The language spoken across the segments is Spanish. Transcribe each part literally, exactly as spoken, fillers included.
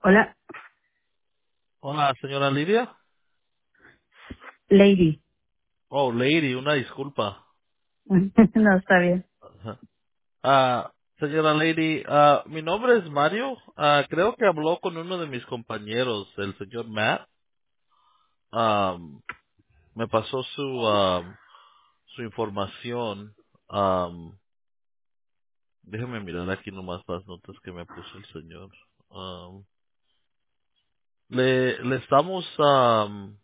Hola, Hola, señora Lidia. Lady. Oh, Lady, una disculpa. No, está bien. Ajá. Ah, señora Lady, ah, mi nombre es Mario. Ah, creo que habló con uno de mis compañeros, el señor Matt. Am, me pasó su am, su información. Am, déjeme mirar aquí nomás las notas que me puso el señor. Am, le le estamos am,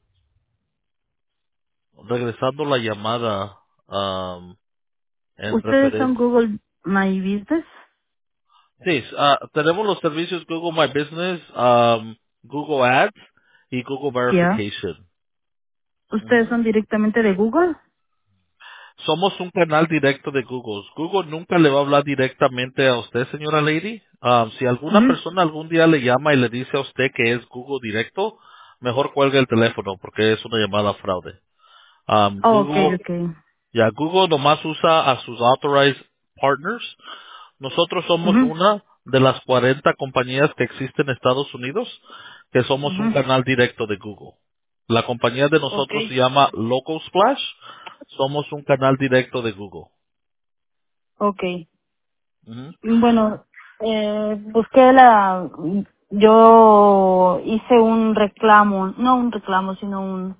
regresando la llamada am, en ¿Ustedes son referencia. Google My Business? Sí, ah, tenemos los servicios Google My Business, um, Google Ads y Google Ya. Verification. ¿Ustedes Ujú. son directamente de Google? Somos un canal directo de Google. Google nunca le va a hablar directamente a usted, señora Lady. Um, si alguna Ujú. persona algún día le llama y le dice a usted que es Google directo, mejor cuelgue el teléfono porque es una llamada fraude. Um, Oh, ok, Google, ok. ya Google nomás usa a sus authorized partners. Nosotros somos Ujú, una de las cuarenta compañías que existen en Estados Unidos, que somos un ujú. canal directo de Google. La compañía de Ok, nosotros se llama Local Splash. Somos un canal directo de Google. ok. Ujú. Bueno, eh, busqué la... Yo hice un reclamo, no un reclamo, sino un...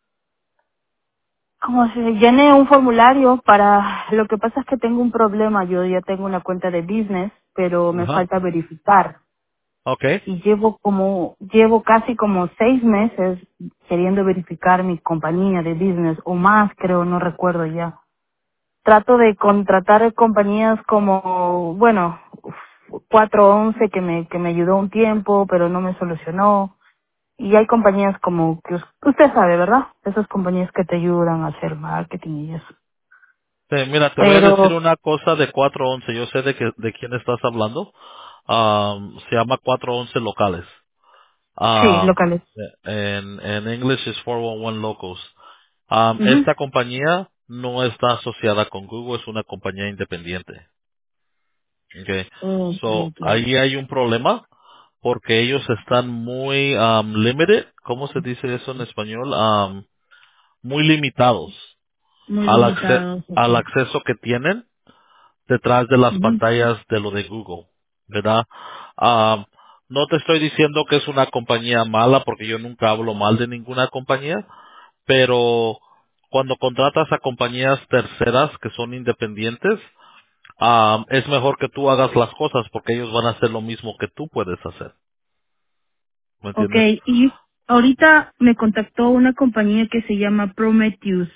¿Cómo se dice? Llené un formulario para... Lo que pasa es que tengo un problema. Yo ya tengo una cuenta de business, pero me Ajá. falta verificar. Okay. Y llevo como, llevo casi como seis meses queriendo verificar mi compañía de business, o más creo, no recuerdo ya. Trato de contratar compañías como, bueno, cuatro once que me, que me ayudó un tiempo, pero no me solucionó. Y hay compañías como que us- usted sabe, ¿verdad? Esas compañías que te ayudan a hacer marketing y eso. Sí, mira, te voy a decir Pero, una cosa de cuatro once. Yo sé de, que, de quién estás hablando. Um, se llama cuatro once locales. sí, Um, locales. en, en English es cuatro once locals. Um, Mhm. esta compañía no está asociada con Google, es una compañía independiente. Okay. Okay, So, okay. ahí hay un problema porque ellos están muy um, limited, ¿cómo se dice eso en español? Um, muy limitados Muy al, acce- limitados, al okay. acceso que tienen detrás de las Ujú. pantallas de lo de Google, ¿verdad? Um, no te estoy diciendo que es una compañía mala porque yo nunca hablo mal de ninguna compañía, pero cuando contratas a compañías terceras que son independientes, ah, es mejor que tú hagas las cosas porque ellos van a hacer lo mismo que tú puedes hacer. ¿Me entiendes? Okay, y ahorita me contactó una compañía que se llama Prometheus,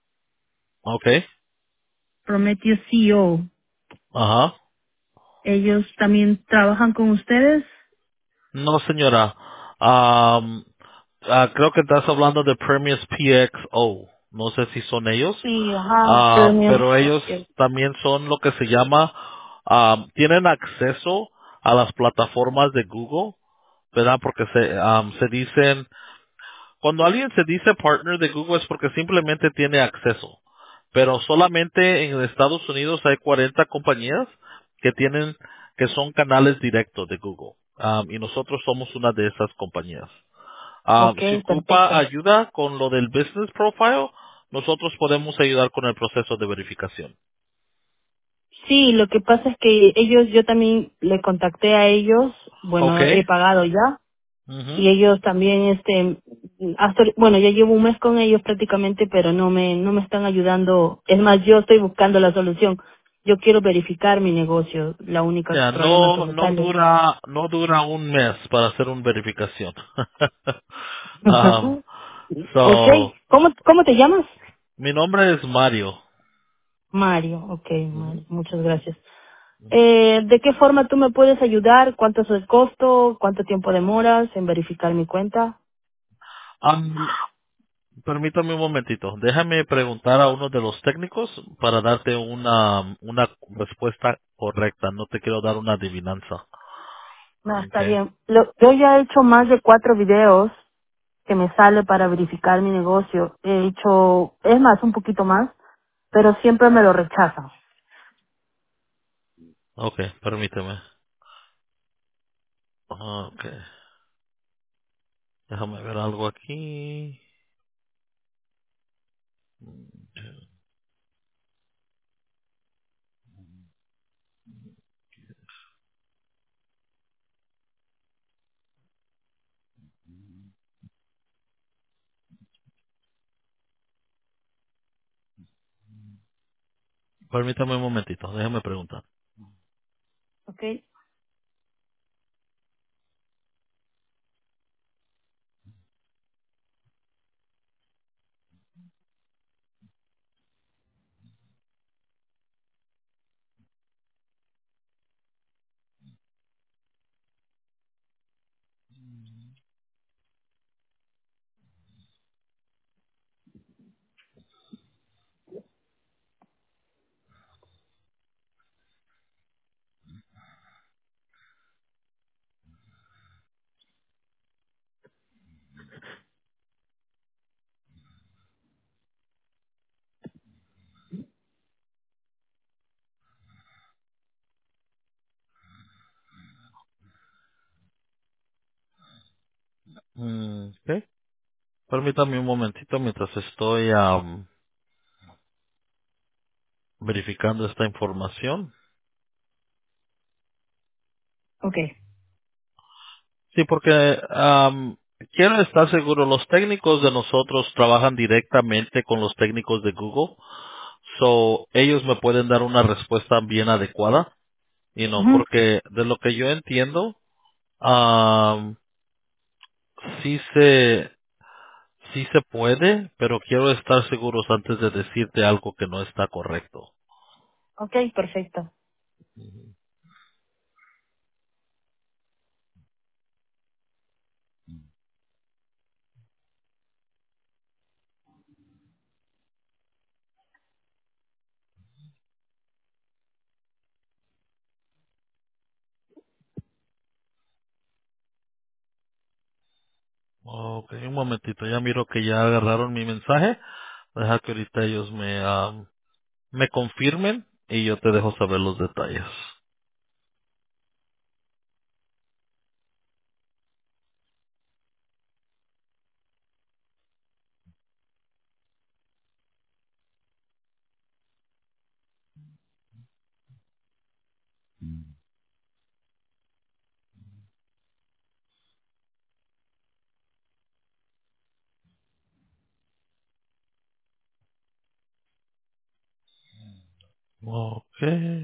Okay. Prometheus C E O. Ajá. Ellos también trabajan con ustedes. No, señora. Am, ah, creo que estás hablando de Premiers P X O. No sé si son ellos. Sí, ajá, Ah, Premium. pero ellos también son lo que se llama, am, tienen acceso a las plataformas de Google, ¿verdad? Porque se, am, se dicen, cuando alguien se dice partner de Google es porque simplemente tiene acceso. Pero solamente en Estados Unidos hay cuarenta compañías que tienen, que son canales directos de Google. Um, y nosotros somos una de esas compañías. Um, si Okay, ocupa perfecto. ayuda con lo del business profile, nosotros podemos ayudar con el proceso de verificación. Sí, lo que pasa es que ellos, yo también le contacté a ellos, bueno, Okay. he pagado ya, Ujú. y ellos también, este, hasta, bueno, ya llevo un mes con ellos prácticamente, pero no me, no me están ayudando. Es más, yo estoy buscando la solución. Yo quiero verificar mi negocio. La única Ya, problema que no, me no sale. dura, no dura un mes para hacer una verificación. um, Okay. so, ¿Cómo, cómo te llamas? mi nombre es Mario. Mario. Okay, Ujú. Mario. Muchas gracias. Eh, ¿de qué forma tú me puedes ayudar? ¿Cuánto es el costo? ¿Cuánto tiempo demoras en verificar mi cuenta? Um, permítame un momentito. Déjame preguntar a uno de los técnicos para darte una, una respuesta correcta. No te quiero dar una adivinanza. No, está Okay. bien. Lo- yo ya he hecho más de cuatro videos que me sale para verificar mi negocio. He hecho, es más, un poquito más, pero siempre me lo rechazan. Okay, permíteme. Okay. Déjame ver algo aquí. Permítame un momentito, déjame preguntar. Okay. Mm, ok. Permítame un momentito mientras estoy am, verificando esta información. Okay. Sí, porque am, quiero estar seguro, los técnicos de nosotros trabajan directamente con los técnicos de Google, so ellos me pueden dar una respuesta bien adecuada, y no, Ujú. porque de lo que yo entiendo, am, sí se sí se puede, pero quiero estar seguros antes de decirte algo que no está correcto. Okay, perfecto. Ok, un momentito, ya miro que ya agarraron mi mensaje. Deja que ahorita ellos me, am, me confirmen y yo te dejo saber los detalles. Ok.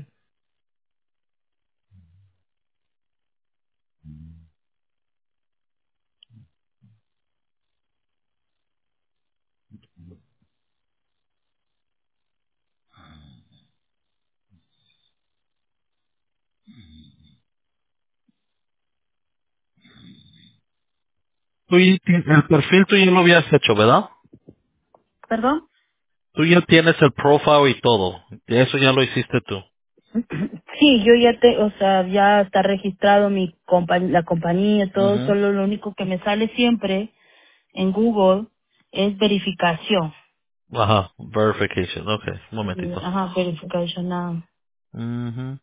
Tú ya tienes- el perfil tú ya lo habías hecho, ¿verdad? ¿Perdón? Tú ya tienes el profile y todo. Eso ya lo hiciste tú. Sí, yo ya te, o sea, ya está registrado mi compa la compañía, todo, Ujú. solo lo único que me sale siempre en Google es verificación. Ajá, verification. Ok, un Y, momentito. ajá, verificación nada. Ujú.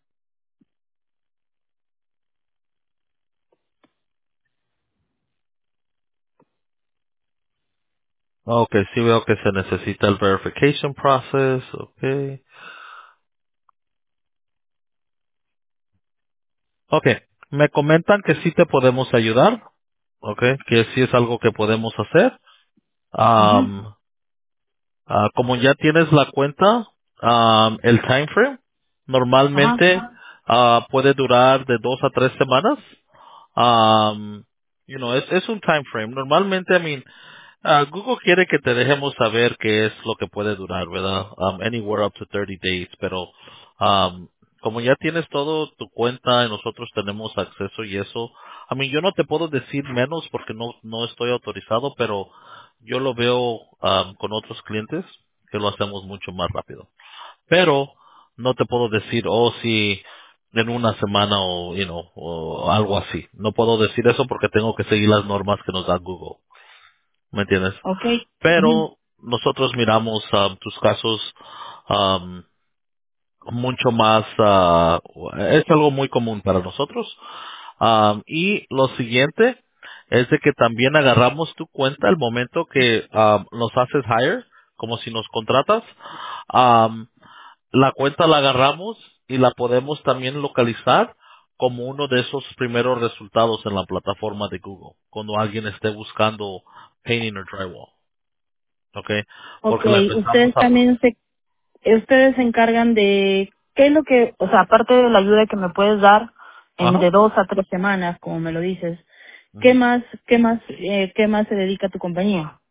Ok, sí veo que se necesita el verification process. Ok. Ok, me comentan que sí te podemos ayudar. Ok, que sí es algo que podemos hacer. Ujú. Am, ah, como ya tienes la cuenta, am, el time frame Ajá, normalmente ah, puede durar de dos a tres semanas. Um, you know, es, es un time frame. Normalmente, I mean, ah, Google quiere que te dejemos saber qué es lo que puede durar, ¿verdad? Um, anywhere up to thirty days, pero um, como ya tienes todo tu cuenta y nosotros tenemos acceso y eso, a mí yo no te puedo decir menos porque no no estoy autorizado, pero yo lo veo um, con otros clientes que lo hacemos mucho más rápido. Pero no te puedo decir, oh, sí, en una semana o, you know, o algo así. No puedo decir eso porque tengo que seguir las normas que nos da Google. ¿Me entiendes? okay. Ujú. Pero nosotros miramos um, tus casos um, mucho más, ah, es algo muy común para nosotros. Um, y lo siguiente es de que también agarramos tu cuenta el momento que um, nos haces hire, como si nos contratas. um, la cuenta la agarramos y la podemos también localizar como uno de esos primeros resultados en la plataforma de Google, cuando alguien esté buscando painting or drywall, ¿ok? Porque la Okay, empezamos ustedes a... también se, ustedes se encargan de, ¿qué es lo que, o sea, aparte de la ayuda que me puedes dar en Ajá. de dos a tres semanas, como me lo dices, ¿qué Ujú. más, qué más, eh, qué más se dedica tu compañía?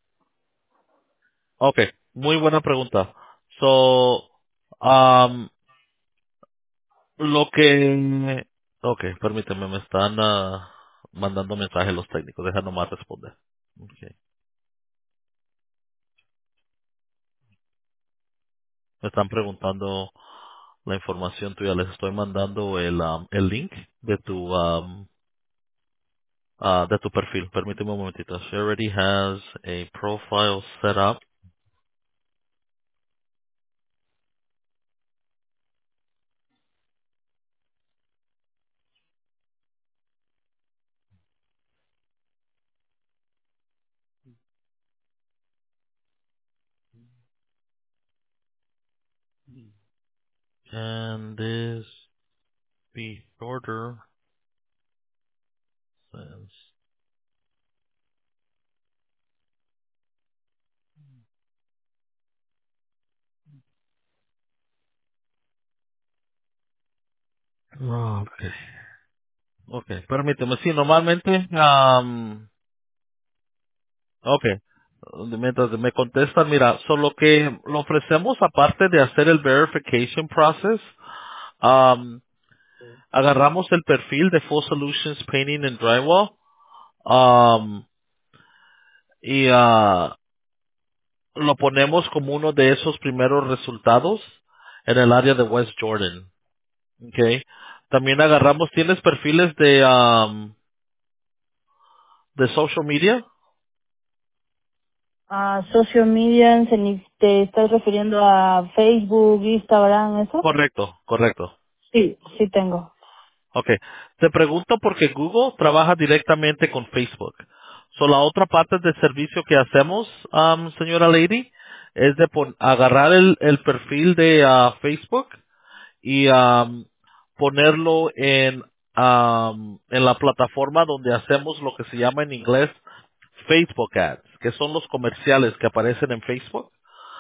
Ok, muy buena pregunta. So, um, lo que... Ok, permíteme, me están ah, mandando mensajes los técnicos, deja nomás responder. Okay. Me están preguntando la información tuya, les estoy mandando el, um, el link de tu um, ah, de tu perfil. Permíteme un momentito. She already has a profile set up. And this be shorter since... Ah, okay. Okay, permíteme. Sí, normalmente, um, okay. Mientras me contestan, mira, solo que lo ofrecemos aparte de hacer el verification process, um, agarramos el perfil de Full Solutions Painting and Drywall, um, y ah, lo ponemos como uno de esos primeros resultados en el área de West Jordan. Okay. También agarramos, ¿tienes perfiles de, um, de social media? Ah, social media, se ni- ¿te estás refiriendo a Facebook, Instagram, eso? Correcto, correcto. Sí, sí tengo. Okay. Te pregunto porque Google trabaja directamente con Facebook. So, la otra parte del servicio que hacemos, um, señora Lady, es de pon- agarrar el, el perfil de ah, Facebook y um, ponerlo en, um, en la plataforma donde hacemos lo que se llama en inglés Facebook Ads, que son los comerciales que aparecen en Facebook.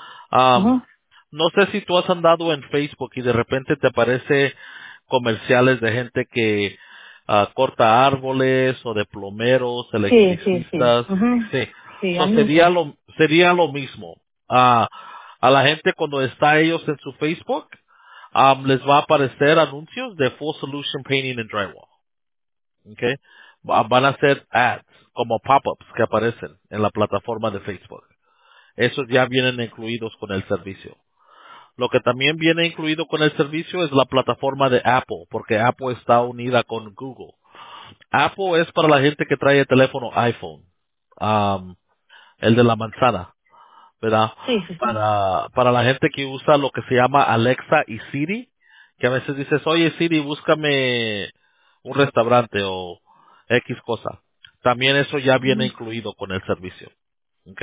Um, Ujú. no sé si tú has andado en Facebook y de repente te aparece comerciales de gente que ah, corta árboles o de plomeros, Sí, sí, sí. electricistas. Ujú. Sí, Sí, so sería anuncios. lo sería lo mismo. Ah, a la gente cuando está ellos en su Facebook um, les va a aparecer anuncios de Full Solution Painting and Drywall. Okay, Va- van a ser ads como pop-ups que aparecen en la plataforma de Facebook. Esos ya vienen incluidos con el servicio. Lo que también viene incluido con el servicio es la plataforma de Apple, porque Apple está unida con Google. Apple es para la gente que trae el teléfono iPhone, um, el de la manzana, ¿verdad? Sí, sí, sí. Para, para la gente que usa lo que se llama Alexa y Siri, que a veces dices, oye Siri, búscame un restaurante o X cosa. También eso ya viene Ujú. incluido con el servicio. ¿Ok?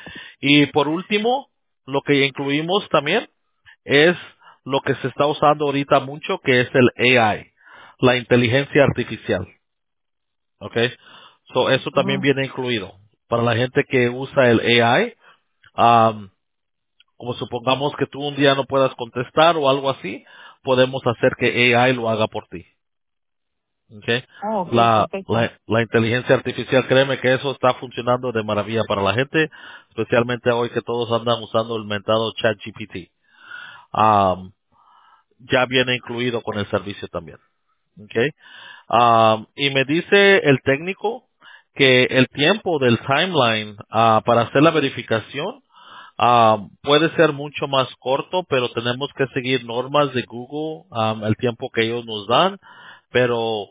Y por último, lo que incluimos también es lo que se está usando ahorita mucho, que es el A I, la inteligencia artificial. ¿Ok? So, eso también Ujú. viene incluido. Para la gente que usa el A I, um, como supongamos que tú un día no puedas contestar o algo así, podemos hacer que A I lo haga por ti. ¿Ok? Oh, ok, La, perfecto. la, la inteligencia artificial, créeme que eso está funcionando de maravilla para la gente, especialmente hoy que todos andan usando el mentado ChatGPT. Um, ya viene incluido con el servicio también. ¿Ok? Um, y me dice el técnico que el tiempo del timeline ah, para hacer la verificación ah, puede ser mucho más corto, pero tenemos que seguir normas de Google, um, el tiempo que ellos nos dan, pero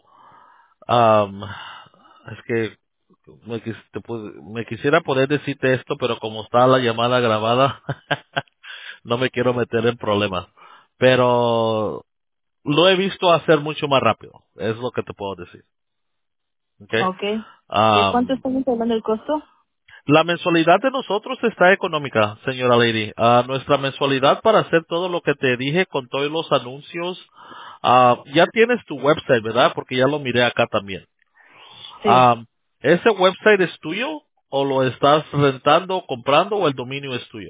um, es que me, quis- te pu- me quisiera poder decirte esto, pero como está la llamada grabada, no me quiero meter en problemas. Pero lo he visto hacer mucho más rápido, es lo que te puedo decir. ¿Ok? Ok. ¿De cuánto estamos hablando el costo? La mensualidad de nosotros está económica, señora Lady. Ah, nuestra mensualidad para hacer todo lo que te dije con todos los anuncios, ah, ya tienes tu website, ¿verdad? Porque ya lo miré acá también. Sí, Ah, ¿ese website es tuyo o lo estás rentando, comprando o el dominio es tuyo?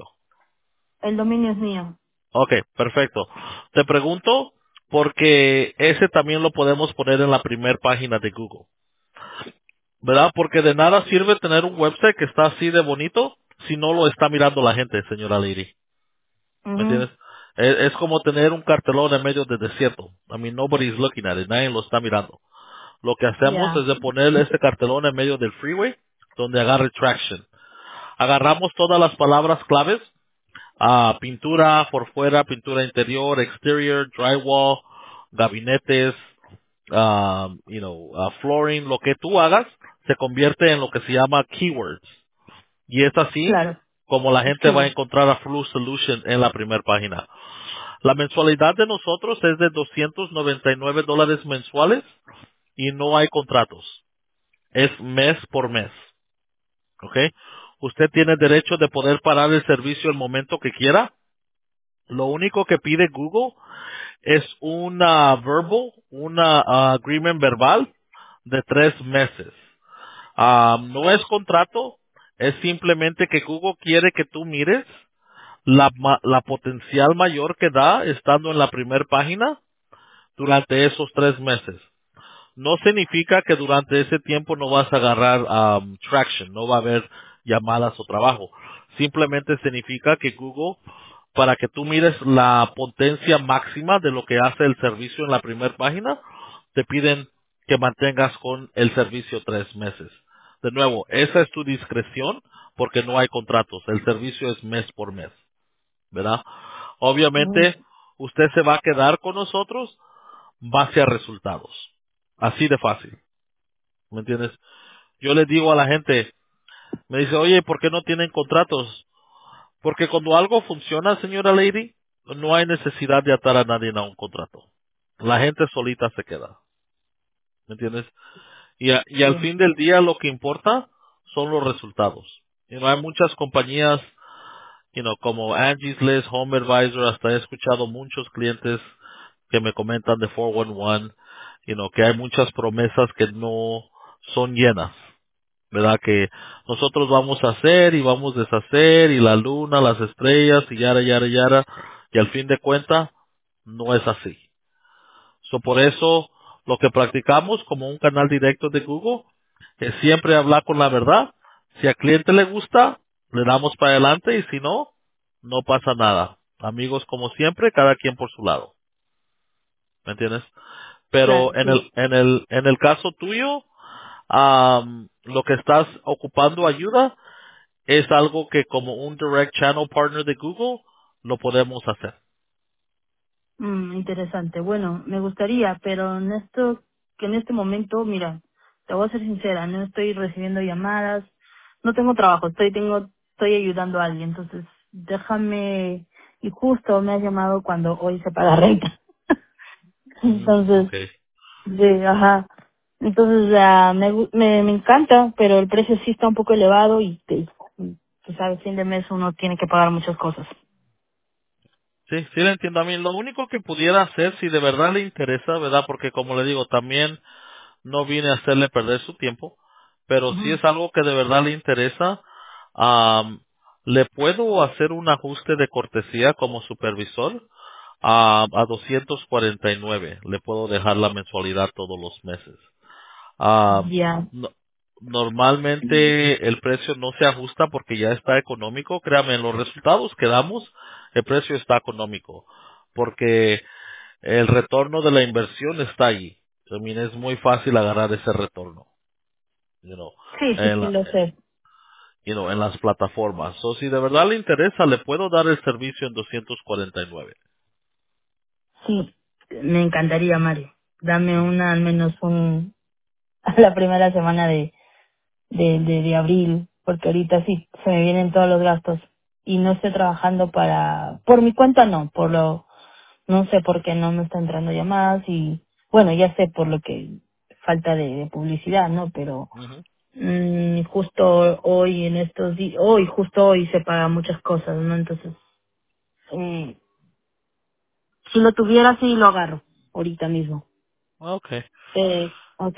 el dominio es mío. Ok, perfecto. Te pregunto porque ese también lo podemos poner en la primera página de Google, ¿verdad? Porque de nada sirve tener un website que está así de bonito si no lo está mirando la gente, señora Lady. ¿Me Ujú. entiendes? Es, es como tener un cartelón en medio del desierto. I mean, nobody's looking at it. Nadie lo está mirando. Lo que hacemos es Ya, de poner ese cartelón en medio del freeway donde agarre traction. Agarramos todas las palabras claves. ah, pintura por fuera, pintura interior, exterior, drywall, gabinetes, ah, you know, ah, flooring. Lo que tú hagas se convierte en lo que se llama keywords. Y es así claro. como la gente va a Sí. encontrar a Flu Solution en la primera página. La mensualidad de nosotros es de doscientos noventa y nueve dólares mensuales y no hay contratos. Es mes por mes. ¿Ok? Usted tiene derecho de poder parar el servicio el momento que quiera. Lo único que pide Google es una verbal, una ah, agreement verbal de tres meses. Ah, no es contrato, es simplemente que Google quiere que tú mires la, ma- la potencial mayor que da estando en la primera página durante esos tres meses. No significa que durante ese tiempo no vas a agarrar um, traction, no va a haber llamadas o trabajo. Simplemente significa que Google, para que tú mires la potencia máxima de lo que hace el servicio en la primera página, te piden que mantengas con el servicio tres meses. De nuevo, esa es tu discreción porque no hay contratos. El servicio es mes por mes, ¿verdad? Ujú. Obviamente, usted se va a quedar con nosotros base a resultados. Así de fácil. ¿Me entiendes? Yo le digo a la gente, me dice, oye, ¿por qué no tienen contratos? Porque cuando algo funciona, señora Lady, no hay necesidad de atar a nadie a un contrato. La gente solita se queda. ¿Me entiendes? Y, a- y al Sí. fin del día lo que importa son los resultados. Y no hay muchas compañías, you know, como Angie's List, Home Advisor, hasta he escuchado muchos clientes que me comentan de cuatro uno uno, you know, que hay muchas promesas que no son llenas, ¿verdad? Que nosotros vamos a hacer y vamos a deshacer y la luna, las estrellas y yara, yara, yara, y al fin de cuentas no es así. So, por eso lo que practicamos como un canal directo de Google es siempre hablar con la verdad. Si al cliente le gusta, le damos para adelante y si no, no pasa nada. Amigos como siempre, cada quien por su lado. ¿Me entiendes? Pero Claro, en sí. el, en el, en el caso tuyo, am, lo que estás ocupando ayuda es algo que como un direct channel partner de Google lo podemos hacer. Mm, interesante. Bueno, me gustaría, pero en esto, que en este momento, mira, te voy a ser sincera, no estoy recibiendo llamadas, no tengo trabajo, estoy, tengo, estoy ayudando a alguien, entonces déjame, y justo me has llamado cuando hoy se paga renta. Mm, Entonces, okay. de, ajá, entonces ah, me, gu- me, me encanta, pero el precio sí está un poco elevado y, te, tú sabes, fin de mes uno tiene que pagar muchas cosas. Sí, sí le entiendo a mí. Lo único que pudiera hacer, si de verdad le interesa, ¿verdad? Porque como le digo, también no vine a hacerle perder su tiempo, pero si Ujú. es algo que de verdad le interesa, am, le puedo hacer un ajuste de cortesía como supervisor a, a doscientos cuarenta y nueve. Le puedo dejar la mensualidad todos los meses. Ah, Ya. no- normalmente el precio no se ajusta porque ya está económico. Créame, en los resultados que damos, el precio está económico. Porque el retorno de la inversión está ahí. También es muy fácil agarrar ese retorno, you know, Sí, sí, en, sí, la- lo sé. you know, en las plataformas. O si de verdad le interesa, le puedo dar el servicio en doscientos cuarenta y nueve. Sí, me encantaría, Mario. Dame una, al menos un, a la primera semana de, de, de, de abril, porque ahorita sí, se me vienen todos los gastos. Y no estoy trabajando para, por mi cuenta no, por lo, no sé por qué no me están entrando llamadas y, bueno, ya sé por lo que, falta de, de publicidad, ¿no? Pero Ujú. Mm, justo hoy, en estos días, hoy, justo hoy se pagan muchas cosas, ¿no? Entonces, mm, si lo tuviera, sí lo agarro, ahorita mismo. Okay. Eh, ok.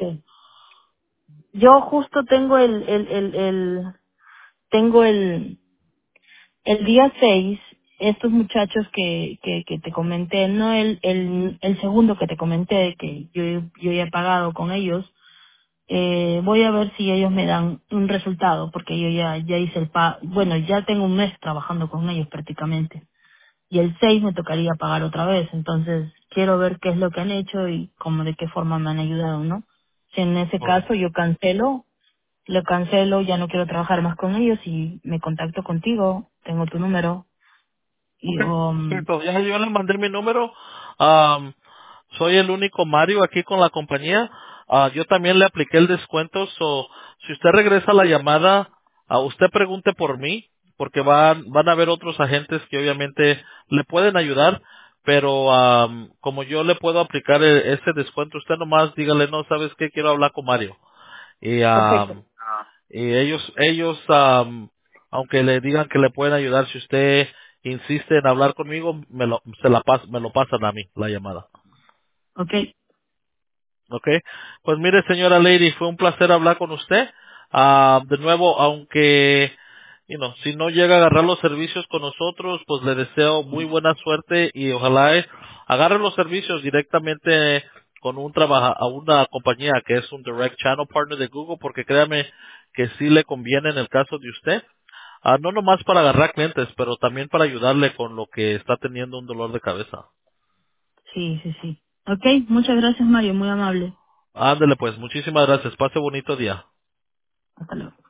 Yo justo tengo el, el, el, el, tengo el, el día seis estos muchachos que, que, que te comenté, no el, el, el segundo que te comenté, que yo, yo ya he pagado con ellos, eh, voy a ver si ellos me dan un resultado, porque yo ya, ya hice el pago, bueno, ya tengo un mes trabajando con ellos prácticamente, y el seis me tocaría pagar otra vez, entonces quiero ver qué es lo que han hecho y cómo de qué forma me han ayudado, ¿no? Si en ese Correcto. caso yo cancelo, lo cancelo, ya no quiero trabajar más con ellos y me contacto contigo, tengo tu número, y Okay. um, Perfecto. Ya yo le mandé mi número. Am, soy el único Mario aquí con la compañía. Ah, yo también le apliqué el descuento. So, si usted regresa la llamada, a usted pregunte por mí, porque van, van a haber otros agentes que obviamente le pueden ayudar. Pero am, como yo le puedo aplicar e- ese descuento, usted nomás dígale, no, ¿sabes qué? Quiero hablar con Mario. Y perfecto. am, y ellos ellos am, aunque le digan que le pueden ayudar, si usted insiste en hablar conmigo, me lo se la pas, me lo pasan a mí la llamada. Ok, ¿Ok? Pues mire, señora Lady, fue un placer hablar con usted. Ah, de nuevo, aunque you know, si no llega a agarrar los servicios con nosotros, pues le deseo muy buena suerte y ojalá eh, agarre los servicios directamente con un trabaja a una compañía que es un direct channel partner de Google, porque créame que sí le conviene en el caso de usted. Ah, no nomás para agarrar clientes, pero también para ayudarle con lo que está teniendo un dolor de cabeza. sí, sí, sí. Ok, muchas gracias Mario, muy amable. Ándele pues, muchísimas gracias. Pase bonito día. Hasta luego.